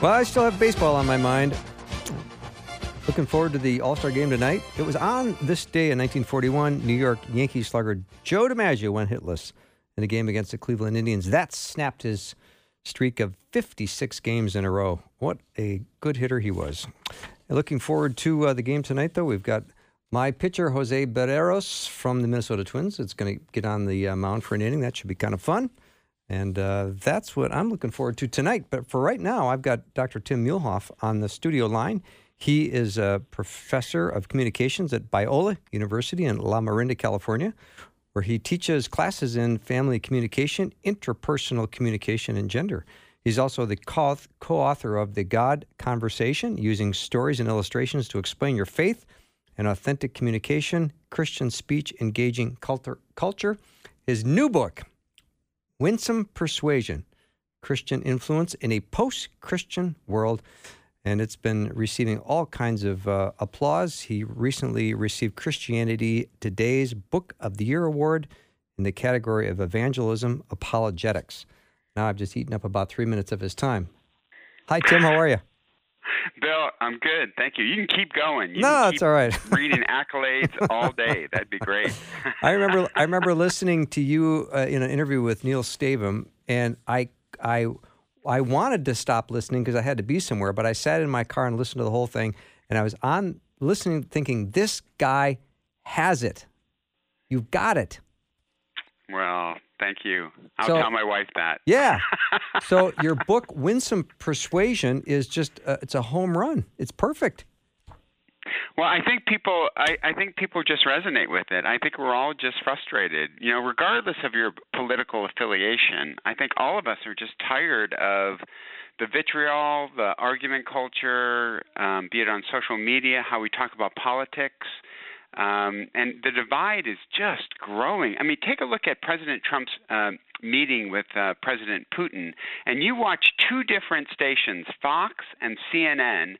Well, I still have baseball on my mind. Looking forward to the All-Star game tonight. It was on this day in 1941, New York Yankees slugger Joe DiMaggio went hitless in a game against the Cleveland Indians. That snapped his streak of 56 games in a row. What a good hitter he was. And looking forward to the game tonight, though. We've got my pitcher, Jose Barreros from the Minnesota Twins. It's going to get on the mound for an inning. That should be kind of fun. And that's what I'm looking forward to tonight. But for right now, I've got Dr. Tim Muehlhoff on the studio line. He is a professor of communications at Biola University in La Miranda, California, where he teaches classes in family communication, interpersonal communication, and gender. He's also the co-author of The God Conversation, using stories and illustrations to explain your faith and authentic communication, Christian speech, engaging culture. His new book, Winsome Persuasion, Christian Influence in a Post-Christian World, and it's been receiving all kinds of applause. He recently received Christianity Today's Book of the Year Award in the category of Evangelism Apologetics. Now I've just eaten up about 3 minutes of his time. Hi, Tim. How are you? Bill, I'm good. Thank you. You can keep going. It's all right. Reading accolades all day. That'd be great. I remember listening to you in an interview with Neil Stavum, and I wanted to stop listening because I had to be somewhere, but I sat in my car and listened to the whole thing, and I was on listening, thinking, this guy has it. You've got it. Well, thank you. I'll tell my wife that. Yeah. So your book, Winsome Persuasion, is just it's a home run. It's perfect. Well, I think people just resonate with it. I think we're all just frustrated. You know, regardless of your political affiliation, I think all of us are just tired of the vitriol, the argument culture, be it on social media, how we talk about politics. And the divide is just growing. I mean, take a look at President Trump's meeting with President Putin, and you watch two different stations, Fox and CNN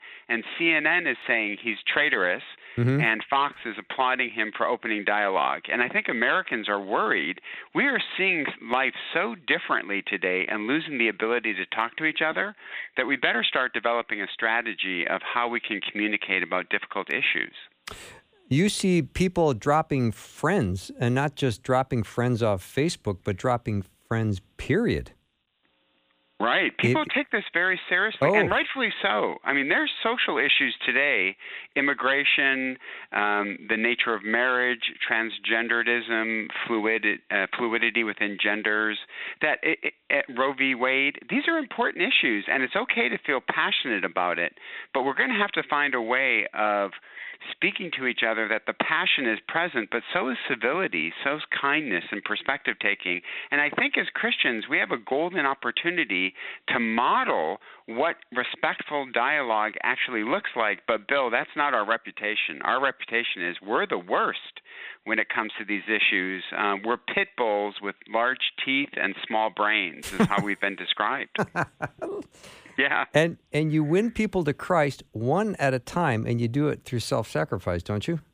is saying he's traitorous, and Fox is applauding him for opening dialogue. And I think Americans are worried. We are seeing life so differently today and losing the ability to talk to each other that we better start developing a strategy of how we can communicate about difficult issues. You see people dropping friends, and not just dropping friends off Facebook, but dropping friends, period. Right. People take this very seriously, and rightfully so. I mean, there's social issues today, immigration, the nature of marriage, transgenderism, fluidity within genders, that Roe v. Wade. These are important issues, and it's okay to feel passionate about it, but we're going to have to find a way of speaking to each other that the passion is present, but so is civility, so is kindness and perspective taking. And I think as Christians, we have a golden opportunity to model what respectful dialogue actually looks like. But Bill, that's not our reputation. Our reputation is we're the worst when it comes to these issues. We're pit bulls with large teeth and small brains is how we've been described. Yeah. And you win people to Christ one at a time, and you do it through self-sacrifice, don't you?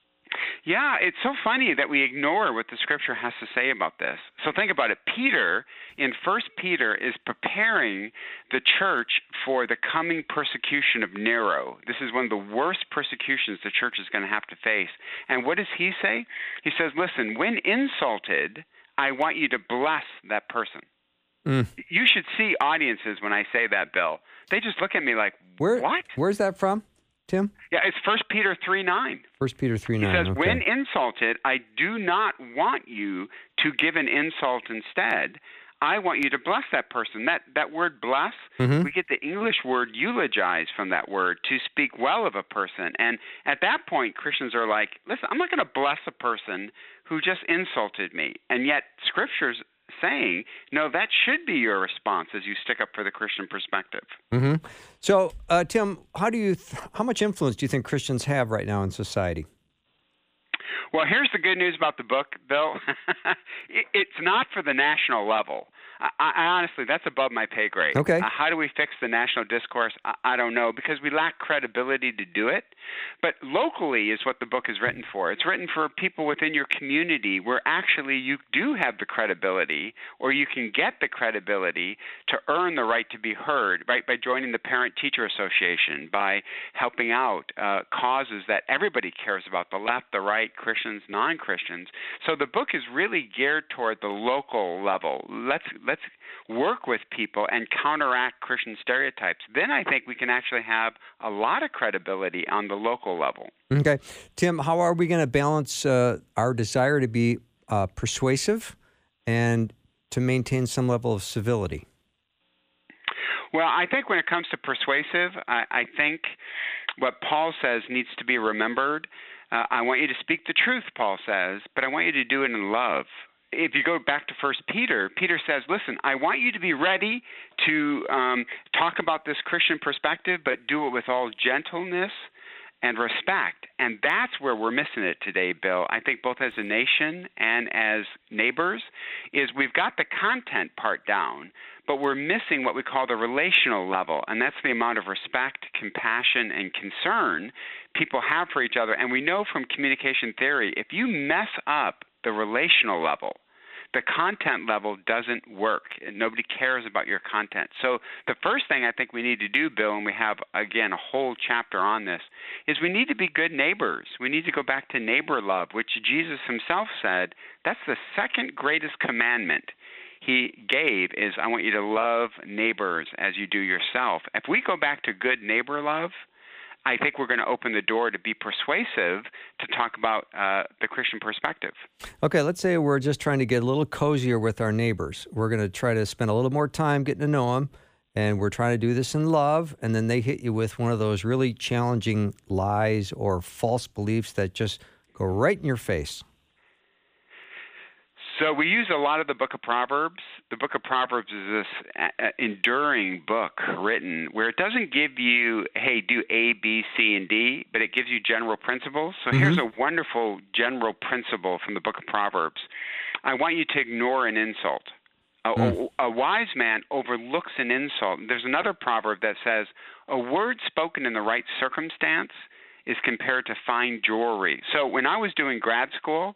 Yeah, it's so funny that we ignore what the Scripture has to say about this. So think about it. Peter, in 1 Peter, is preparing the church for the coming persecution of Nero. This is one of the worst persecutions the church is going to have to face. And what does he say? He says, listen, when insulted, I want you to bless that person. You should see audiences when I say that, Bill. They just look at me like, what? Where's that from, Tim? Yeah, it's 1 Peter 3:9. 1 Peter 3:9. He says, okay. When insulted, I do not want you to give an insult instead. I want you to bless that person. That word bless, we get the English word eulogize from that word, to speak well of a person. And at that point, Christians are like, listen, I'm not going to bless a person who just insulted me. And yet Scripture's saying, no, that should be your response as you stick up for the Christian perspective. So, Tim, how much influence do you think Christians have right now in society? Well, here's the good news about the book, Bill. It's not for the national level. I honestly, that's above my pay grade. Okay. How do we fix the national discourse? I don't know, because we lack credibility to do it. But locally is what the book is written for. It's written for people within your community where actually you do have the credibility, or you can get the credibility to earn the right to be heard, right, by joining the Parent-Teacher Association, by helping out causes that everybody cares about, the left, the right, Christians, non-Christians. So the book is really geared toward the local level. Let's work with people and counteract Christian stereotypes. Then I think we can actually have a lot of credibility on the local level. Okay. Tim, how are we going to balance our desire to be persuasive and to maintain some level of civility? Well, I think when it comes to persuasive, I think what Paul says needs to be remembered. I want you to speak the truth, Paul says, but I want you to do it in love. If you go back to 1 Peter, Peter says, listen, I want you to be ready to talk about this Christian perspective, but do it with all gentleness and respect. And that's where we're missing it today, Bill. I think both as a nation and as neighbors is we've got the content part down, but we're missing what we call the relational level, and that's the amount of respect, compassion, and concern people have for each other. And we know from communication theory, if you mess up the relational level, the content level doesn't work, and nobody cares about your content. So the first thing I think we need to do, Bill, and we have, again, a whole chapter on this, is we need to be good neighbors. We need to go back to neighbor love, which Jesus himself said, that's the second greatest commandment he gave is, I want you to love neighbors as you do yourself. If we go back to good neighbor love, I think we're going to open the door to be persuasive to talk about the Christian perspective. Okay, let's say we're just trying to get a little cozier with our neighbors. We're going to try to spend a little more time getting to know them, and we're trying to do this in love, and then they hit you with one of those really challenging lies or false beliefs that just go right in your face. So we use a lot of the book of Proverbs. The book of Proverbs is this enduring book written where it doesn't give you, hey, do A, B, C, and D, but it gives you general principles. So here's a wonderful general principle from the book of Proverbs. I want you to ignore an insult. A wise man overlooks an insult. There's another proverb that says, a word spoken in the right circumstance is compared to fine jewelry. So when I was doing grad school,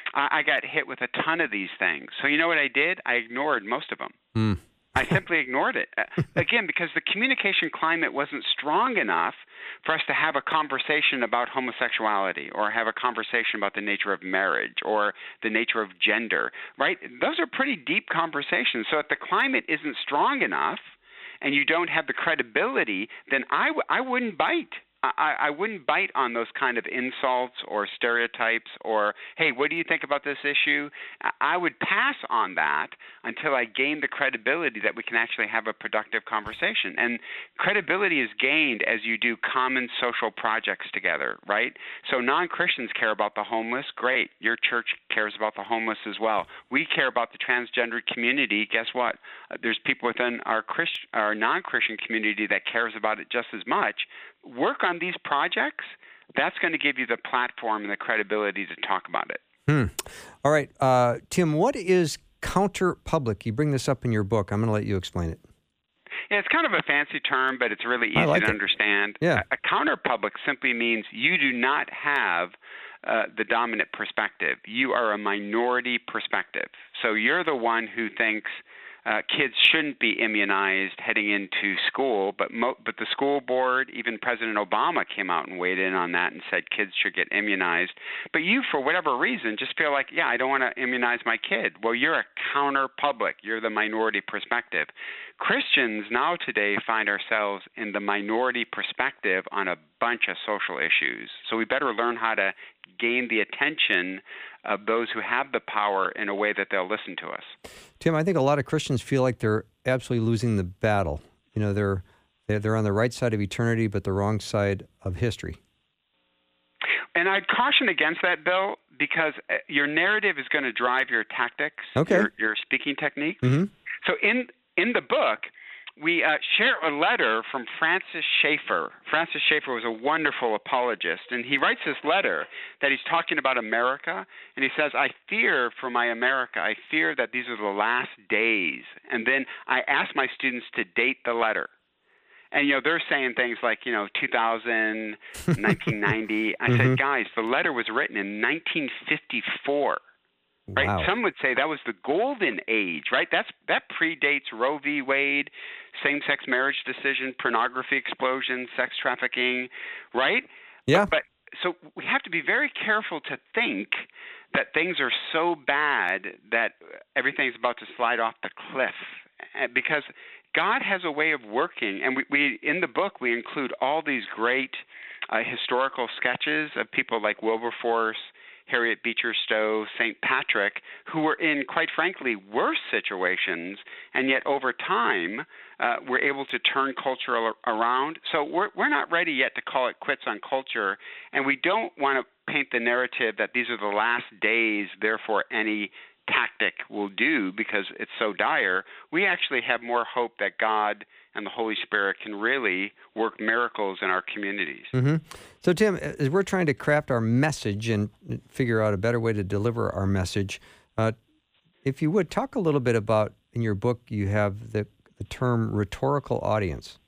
I got hit with a ton of these things. So you know what I did? I ignored most of them. I simply ignored it. Again, because the communication climate wasn't strong enough for us to have a conversation about homosexuality or have a conversation about the nature of marriage or the nature of gender, right? Those are pretty deep conversations. So if the climate isn't strong enough and you don't have the credibility, then I wouldn't bite. I wouldn't bite on those kind of insults or stereotypes or, hey, what do you think about this issue? I would pass on that until I gain the credibility that we can actually have a productive conversation. And credibility is gained as you do common social projects together, right? So non-Christians care about the homeless. Great. Your church cares about the homeless as well. We care about the transgender community. Guess what? There's people within our non-Christian community that cares about it just as much. Work on these projects. That's going to give you the platform and the credibility to talk about it. All right. Tim, what is counterpublic? You bring this up in your book. I'm going to let you explain it. Yeah, it's kind of a fancy term, but it's really easy to understand. Yeah. A counterpublic simply means you do not have the dominant perspective. You are a minority perspective. So you're the one who thinks kids shouldn't be immunized heading into school, but the school board, even President Obama came out and weighed in on that and said kids should get immunized. But you, for whatever reason, just feel like, yeah, I don't want to immunize my kid. Well, you're a counter-public. You're the minority perspective. Christians now today find ourselves in the minority perspective on a bunch of social issues. So we better learn how to gain the attention of those who have the power in a way that they'll listen to us. Tim, I think a lot of Christians feel like they're absolutely losing the battle. You know, they're on the right side of eternity, but the wrong side of history. And I'd caution against that, Bill, because your narrative is going to drive your tactics, your speaking techniques. So in the book, we share a letter from Francis Schaeffer. Francis Schaeffer was a wonderful apologist, and he writes this letter that he's talking about America, and he says, I fear for my America. I fear that these are the last days. And then I ask my students to date the letter. And, they're saying things like, 2000, 1990. I said, guys, the letter was written in 1954. Right? Wow. Some would say that was the golden age, right? That predates Roe v. Wade, same-sex marriage decision, pornography explosion, sex trafficking, right? Yeah. But so we have to be very careful to think that things are so bad that everything's about to slide off the cliff, because God has a way of working, and we in the book we include all these great historical sketches of people like Wilberforce, Harriet Beecher Stowe, St. Patrick, who were in, quite frankly, worse situations, and yet over time were able to turn culture around. So we're not ready yet to call it quits on culture, and we don't want to paint the narrative that these are the last days, therefore any tactic will do because it's so dire. We actually have more hope that God and the Holy Spirit can really work miracles in our communities. So, Tim, as we're trying to craft our message and figure out a better way to deliver our message, if you would, talk a little bit about, in your book, you have the term rhetorical audience.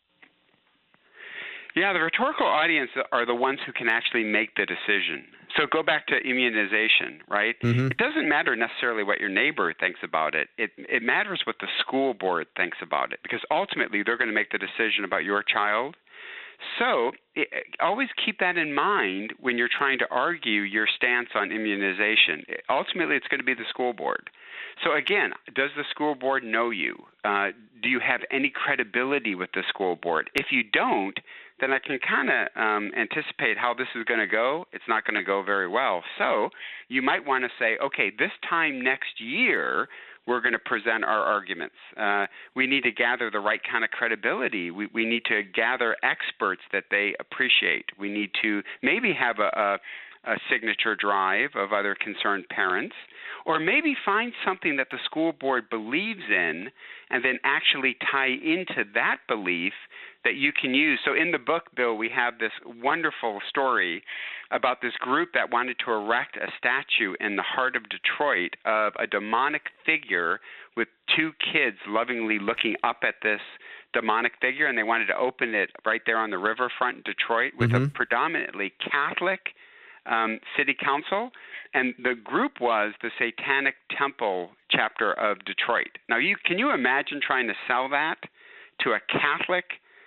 Yeah, the rhetorical audience are the ones who can actually make the decision. So go back to immunization, right? It doesn't matter necessarily what your neighbor thinks about it. It matters what the school board thinks about it, because ultimately they're going to make the decision about your child. So always keep that in mind when you're trying to argue your stance on immunization. Ultimately, it's going to be the school board. So again, does the school board know you? Do you have any credibility with the school board? If you don't, then I can kind of anticipate how this is going to go. It's not going to go very well. So you might want to say, okay, this time next year, we're going to present our arguments. We need to gather the right kind of credibility. We need to gather experts that they appreciate. We need to maybe have a signature drive of other concerned parents, or maybe find something that the school board believes in and then actually tie into that belief that you can use. So in the book, Bill, we have this wonderful story about this group that wanted to erect a statue in the heart of Detroit of a demonic figure with two kids lovingly looking up at this demonic figure, and they wanted to open it right there on the riverfront in Detroit with a predominantly Catholic city council, and the group was the Satanic Temple chapter of Detroit. Now, can you imagine trying to sell that to a Catholic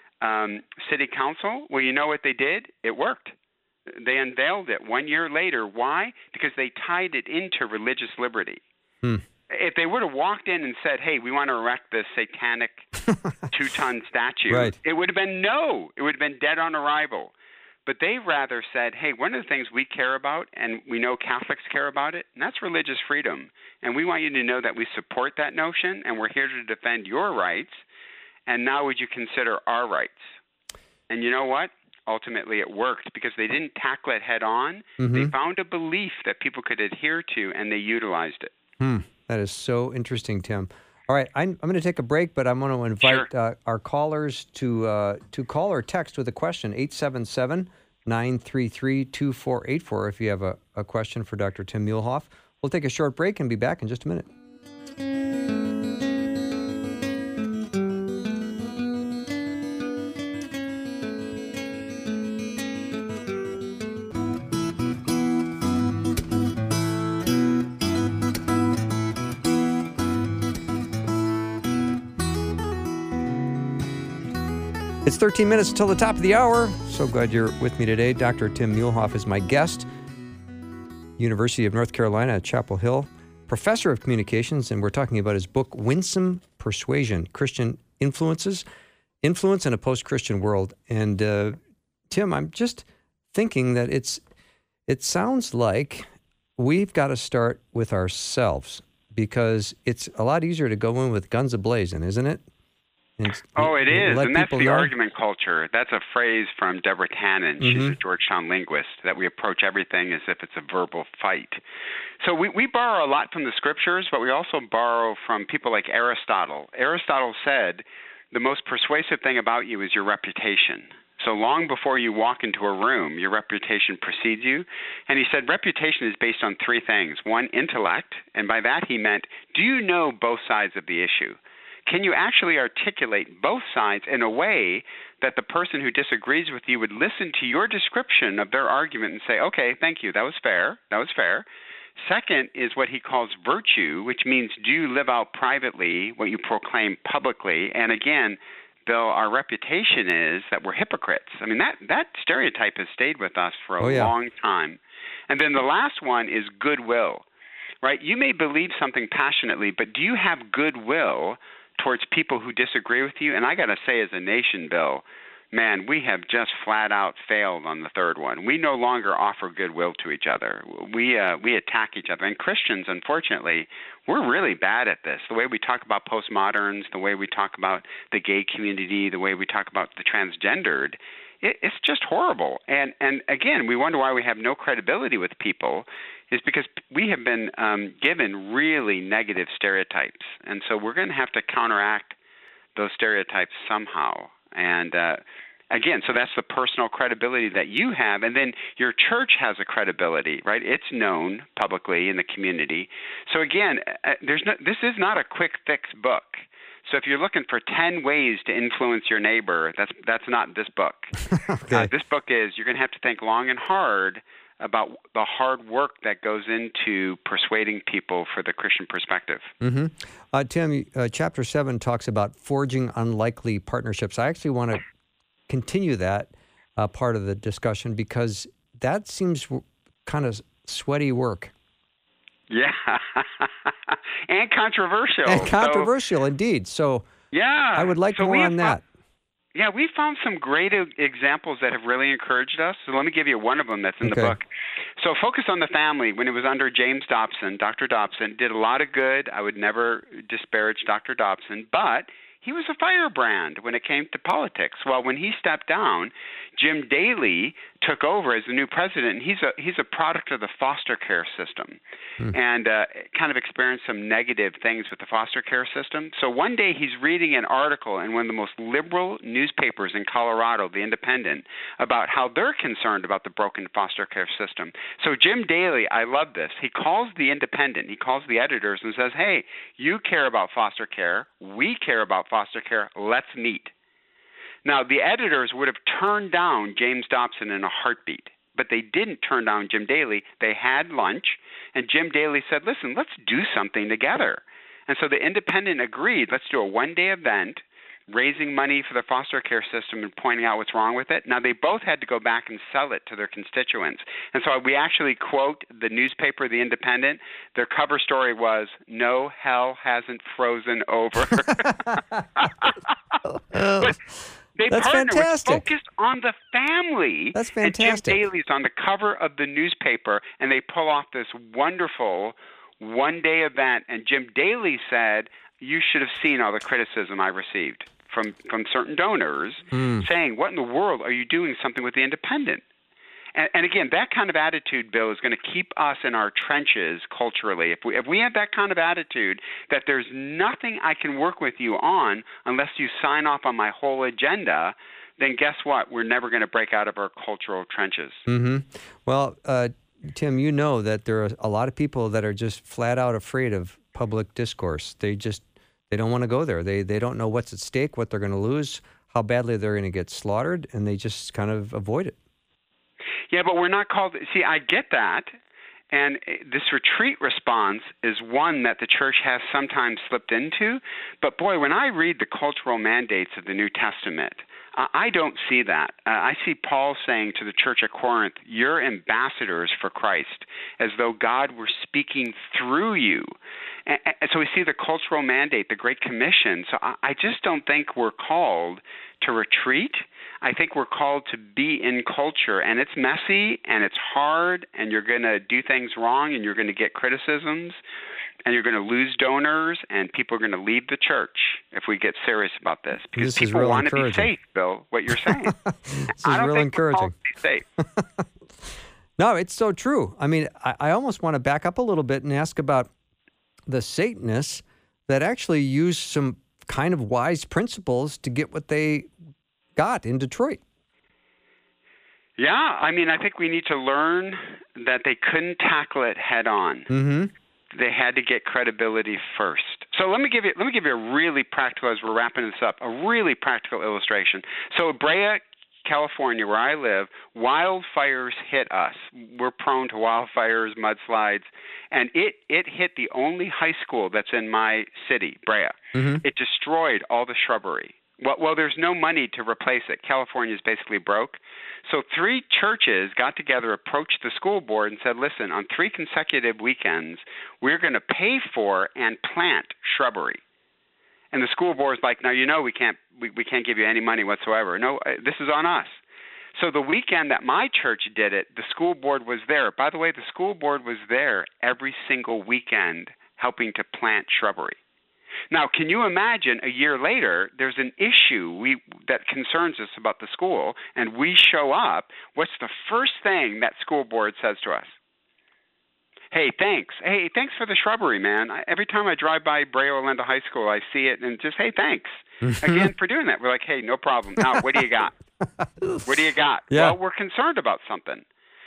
city council? Well, you know what they did? It worked. They unveiled it 1 year later. Why? Because they tied it into religious liberty. If they would have walked in and said, hey, we want to erect this satanic 2-ton statue, it would have been no. It would have been dead on arrival. But they rather said, hey, one of the things we care about, and we know Catholics care about it, and that's religious freedom. And we want you to know that we support that notion, and we're here to defend your rights. And now would you consider our rights? And you know what? Ultimately, it worked because they didn't tackle it head on. They found a belief that people could adhere to, and they utilized it. That is so interesting, Tim. All right, I'm going to take a break, but I'm going to invite our callers to call or text with a question, 877-933-2484, if you have a question for Dr. Tim Muehlhoff. We'll take a short break and be back in just a minute. It's 13 minutes until the top of the hour. So glad you're with me today. Dr. Tim Muehlhoff is my guest. University of North Carolina at Chapel Hill, professor of communications, and we're talking about his book, Winsome Persuasion, Christian Influence in a Post-Christian World. And Tim, I'm just thinking that it sounds like we've got to start with ourselves, because it's a lot easier to go in with guns a-blazing, isn't it? It is, and that's the argument culture. That's a phrase from Deborah Tannen. She's a Georgetown linguist, that we approach everything as if it's a verbal fight. So we borrow a lot from the scriptures, but we also borrow from people like Aristotle. Aristotle said the most persuasive thing about you is your reputation. So long before you walk into a room, your reputation precedes you. And he said reputation is based on three things. One, intellect, and by that he meant, do you know both sides of the issue? Can you actually articulate both sides in a way that the person who disagrees with you would listen to your description of their argument and say, okay, thank you, that was fair, that was fair. Second is what he calls virtue, which means do you live out privately what you proclaim publicly? And again, Bill, our reputation is that we're hypocrites. I mean, that stereotype has stayed with us for a long time. And then the last one is goodwill, right? You may believe something passionately, but do you have goodwill towards people who disagree with you? And I got to say, as a nation, Bill, man, we have just flat out failed on the third one. We no longer offer goodwill to each other. We attack each other. And Christians, unfortunately, we're really bad at this. The way we talk about postmoderns, the way we talk about the gay community, the way we talk about the transgendered, it's just horrible. And again, we wonder why we have no credibility with people is because we have been given really negative stereotypes. And so we're going to have to counteract those stereotypes somehow. And again, so that's the personal credibility that you have. And then your church has a credibility, right? It's known publicly in the community. So again, this is not a quick fix book. So if you're looking for 10 ways to influence your neighbor, that's not this book. Okay. This book is you're going to have to think long and hard about the hard work that goes into persuading people for the Christian perspective. Mm-hmm. Tim, Chapter 7 talks about forging unlikely partnerships. I actually want to continue that part of the discussion because that seems kind of sweaty work. Yeah, and controversial. And controversial, indeed. So yeah, I would like more on that. Yeah, we found some great examples that have really encouraged us. So let me give you one of them that's in the book. So Focus on the Family, when it was under James Dobson, Dr. Dobson, did a lot of good. I would never disparage Dr. Dobson, but he was a firebrand when it came to politics. Well, when he stepped down, Jim Daly took over as the new president, and he's a product of the foster care system and kind of experienced some negative things with the foster care system. So one day he's reading an article in one of the most liberal newspapers in Colorado, The Independent, about how they're concerned about the broken foster care system. So Jim Daly, I love this, he calls The Independent, he calls the editors and says, hey, you care about foster care, we care about foster care, let's meet. Now, the editors would have turned down James Dobson in a heartbeat, but they didn't turn down Jim Daly. They had lunch, and Jim Daly said, listen, let's do something together. And so the Independent agreed, let's do a one-day event, raising money for the foster care system and pointing out what's wrong with it. Now, they both had to go back and sell it to their constituents. And so we actually quote the newspaper, The Independent. Their cover story was, no, hell hasn't frozen over. But that's fantastic. Focused on the family. That's fantastic. And Jim Daly's on the cover of the newspaper, and they pull off this wonderful one-day event. And Jim Daly said, you should have seen all the criticism I received from certain donors saying, what in the world are you doing something with the Independent? And again, that kind of attitude, Bill, is going to keep us in our trenches culturally. If we have that kind of attitude that there's nothing I can work with you on unless you sign off on my whole agenda, then guess what? We're never going to break out of our cultural trenches. Mm-hmm. Well, Tim, you know that there are a lot of people that are just flat out afraid of public discourse. They don't want to go there. They don't know what's at stake, what they're going to lose, how badly they're going to get slaughtered, and they just kind of avoid it. Yeah, but we're not called – see, I get that, and this retreat response is one that the church has sometimes slipped into. But, boy, when I read the cultural mandates of the New Testament, I don't see that. I see Paul saying to the church at Corinth, you're ambassadors for Christ, as though God were speaking through you. And so we see the cultural mandate, the Great Commission. So I just don't think we're called to retreat. I think we're called to be in culture, and it's messy, and it's hard, and you're going to do things wrong, and you're going to get criticisms, and you're going to lose donors, and people are going to leave the church if we get serious about this. Because this people want to be safe, Bill, what you're saying. This is real encouraging. We're called to be safe. No, it's so true. I mean, I almost want to back up a little bit and ask about the Satanists that actually use some kind of wise principles to get what they got in Detroit. Yeah, I mean, I think we need to learn that they couldn't tackle it head on. Mm-hmm. They had to get credibility first. So let me give you a really practical, as we're wrapping this up, a really practical illustration. So Brea, California, where I live, wildfires hit us. We're prone to wildfires, mudslides, and it hit the only high school that's in my city, Brea. Mm-hmm. It destroyed all the shrubbery. Well, there's no money to replace it. California is basically broke. So 3 churches got together, approached the school board, and said, listen, on 3 consecutive weekends, we're going to pay for and plant shrubbery. And the school board's like, now, we can't give you any money whatsoever. No, this is on us. So the weekend that my church did it, the school board was there. By the way, the school board was there every single weekend helping to plant shrubbery. Now, can you imagine a year later, there's an issue that concerns us about the school, and we show up. What's the first thing that school board says to us? Hey, thanks. Hey, thanks for the shrubbery, man. Every time I drive by Brea Orlando High School, I see it, and just, hey, thanks again for doing that. We're like, hey, no problem. Now, what do you got? What do you got? Yeah. Well, we're concerned about something.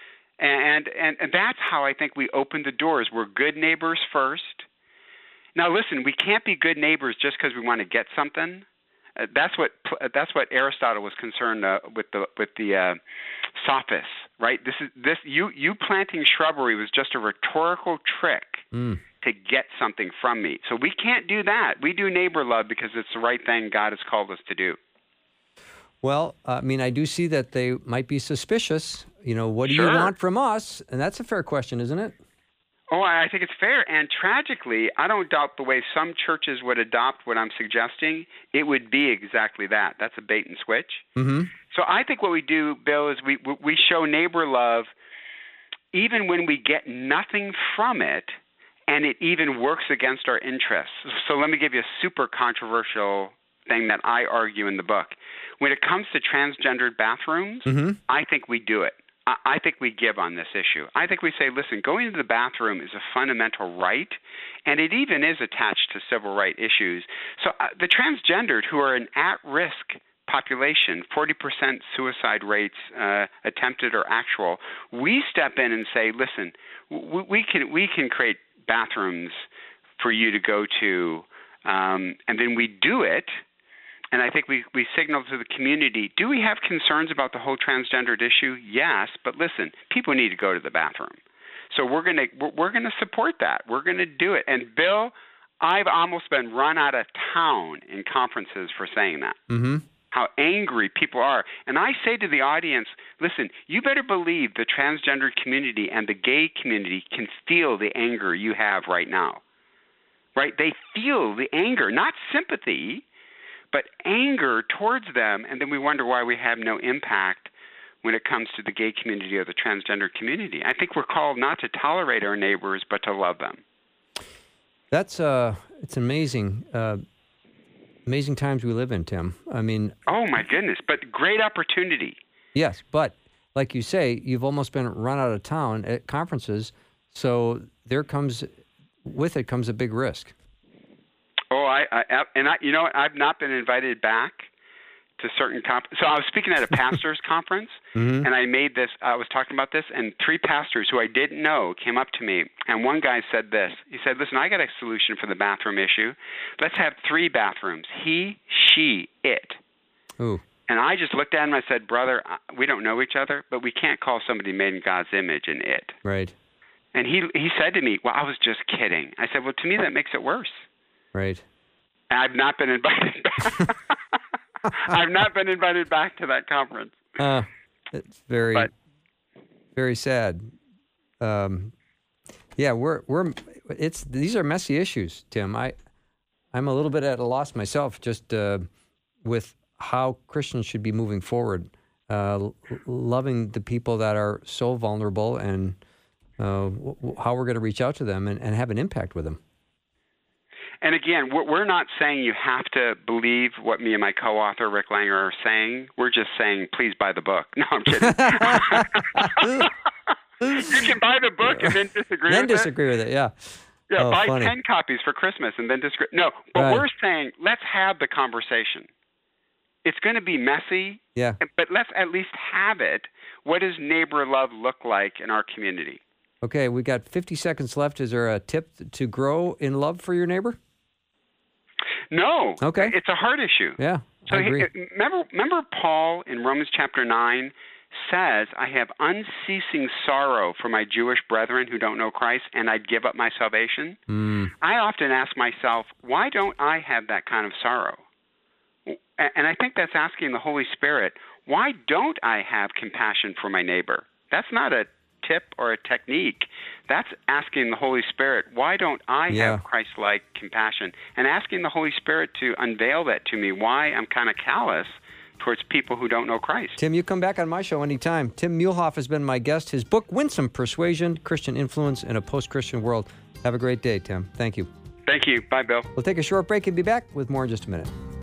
And that's how I think we open the doors. We're good neighbors first. Now, listen, we can't be good neighbors just because we want to get something. That's what Aristotle was concerned with the sophists, right? You planting shrubbery was just a rhetorical trick to get something from me. So we can't do that. We do neighbor love because it's the right thing God has called us to do. Well, I mean, I do see that they might be suspicious. What do Sure. you want from us? And that's a fair question, isn't it? Oh, I think it's fair. And tragically, I don't doubt the way some churches would adopt what I'm suggesting. It would be exactly that. That's a bait and switch. Mm-hmm. So I think what we do, Bill, is we show neighbor love even when we get nothing from it, and it even works against our interests. So let me give you a super controversial thing that I argue in the book. When it comes to transgendered bathrooms, Mm-hmm. I think we do it. I think we give on this issue. I think we say, listen, going to the bathroom is a fundamental right, and it even is attached to civil rights issues. So the transgendered, who are an at-risk population, 40% suicide rates, attempted or actual, we step in and say, listen, we can create bathrooms for you to go to, and then we do it. And I think we signal to the community, do we have concerns about the whole transgendered issue? Yes, but listen, people need to go to the bathroom. So we're gonna support that. We're gonna do it. And Bill, I've almost been run out of town in conferences for saying that. Mm-hmm. How angry people are. And I say to the audience, listen, you better believe the transgendered community and the gay community can feel the anger you have right now. Right? They feel the anger, not sympathy, but anger towards them, and then we wonder why we have no impact when it comes to the gay community or the transgender community. I think we're called not to tolerate our neighbors, but to love them. That's it's amazing, amazing times we live in, Tim. I mean, oh my goodness! But great opportunity. Yes, but like you say, you've almost been run out of town at conferences, so with it comes a big risk. Oh, I've not been invited back to certain conferences. So I was speaking at a pastor's conference, Mm-hmm. and I was talking about this, and 3 pastors who I didn't know came up to me, and one guy said this. He said, listen, I got a solution for the bathroom issue. Let's have 3 bathrooms, he, she, it. Ooh. And I just looked at him and I said, brother, we don't know each other, but we can't call somebody made in God's image an it. Right. And he said to me, well, I was just kidding. I said, well, to me that makes it worse. Right. I've not been invited back. I've not been invited back to that conference. It's very sad. Yeah, these are messy issues, Tim. I'm a little bit at a loss myself, just with how Christians should be moving forward, loving the people that are so vulnerable, and how we're going to reach out to them and have an impact with them. And again, we're not saying you have to believe what me and my co-author, Rick Langer, are saying. We're just saying, please buy the book. No, I'm kidding. You can buy the book and then disagree with it. With it, yeah. Yeah, buy funny. 10 copies for Christmas and then no. But Right. we're saying let's have the conversation. It's going to be messy, Yeah. but let's at least have it. What does neighbor love look like in our community? Okay, we got 50 seconds left. Is there a tip to grow in love for your neighbor? No. Okay. It's a heart issue. Yeah, So I agree. remember Paul in Romans chapter 9 says, I have unceasing sorrow for my Jewish brethren who don't know Christ, and I'd give up my salvation. I often ask myself, why don't I have that kind of sorrow? And I think that's asking the Holy Spirit, why don't I have compassion for my neighbor? That's not a tip or a technique. That's asking the Holy Spirit, why don't I have Christ-like compassion? And asking the Holy Spirit to unveil that to me, why I'm kind of callous towards people who don't know Christ. Tim, you come back on my show anytime. Tim Muehlhoff has been my guest. His book, Winsome Persuasion, Christian Influence in a Post-Christian World. Have a great day, Tim. Thank you. Thank you. Bye, Bill. We'll take a short break and be back with more in just a minute.